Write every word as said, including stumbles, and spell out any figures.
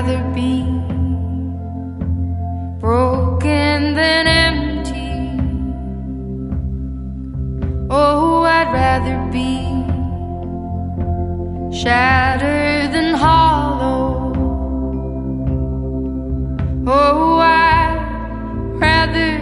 rather be broken than empty. Oh, I'd rather be shattered than hollow. Oh, I'd rather